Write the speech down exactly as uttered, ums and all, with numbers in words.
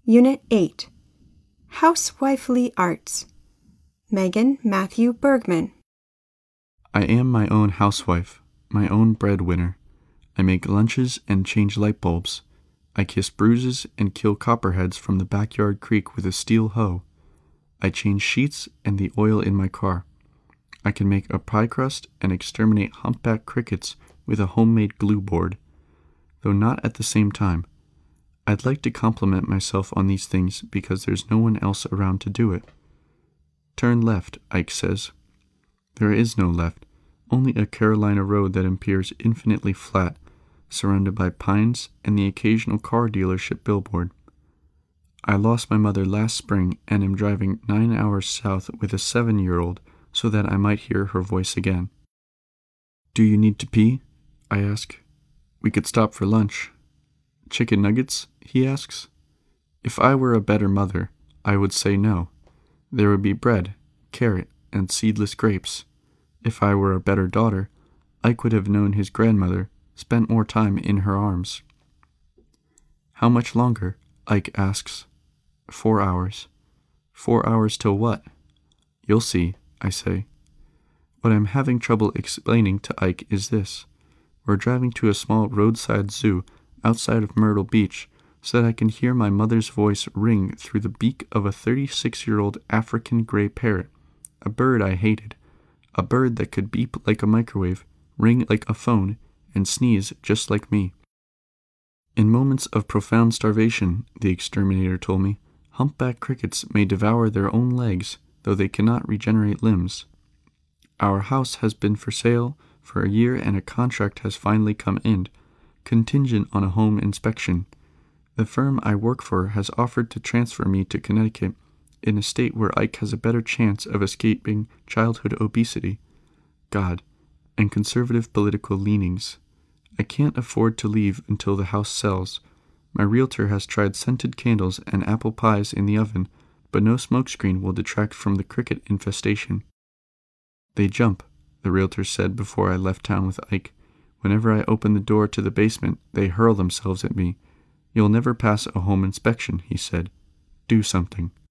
Unit eight. Housewifely Arts. Megan Matthew Bergman. I am my own housewife, my own breadwinner. I make lunches and change light bulbs. I kiss bruises and kill copperheads from the backyard creek with a steel hoe. I change sheets and the oil in my car. I can make a pie crust and exterminate humpback crickets with a homemade glue board, though not at the same time. I'd like to compliment myself on these things because there's no one else around to do it. Turn left, Ike says. There is no left, only a Carolina road that appears infinitely flat, surrounded by pines and the occasional car dealership billboard. I lost my mother last spring and am driving nine hours south with a seven-year-old so that I might hear her voice again. Do you need to pee? I ask. We could stop for lunch. Chicken nuggets? He asks. If I were a better mother, I would say no. There would be bread, carrot, and seedless grapes. If I were a better daughter, Ike would have known his grandmother, spent more time in her arms. How much longer? Ike asks. Four hours. Four hours till what? You'll see, I say. What I'm having trouble explaining to Ike is this. We're driving to a small roadside zoo outside of Myrtle Beach so that I can hear my mother's voice ring through the beak of a thirty-six-year-old African gray parrot, a bird I hated, a bird that could beep like a microwave, ring like a phone, and sneeze just like me. In moments of profound starvation, the exterminator told me, humpback crickets may devour their own legs, though they cannot regenerate limbs. Our house has been for sale for a year and a contract has finally come in, contingent on a home inspection. The firm I work for has offered to transfer me to Connecticut, in a state where Ike has a better chance of escaping childhood obesity, God, and conservative political leanings. I can't afford to leave until the house sells. My realtor has tried scented candles and apple pies in the oven, but no smokescreen will detract from the cricket infestation. They jump, the realtor said before I left town with Ike. Whenever I open the door to the basement, they hurl themselves at me. You'll never pass a home inspection, he said. Do something.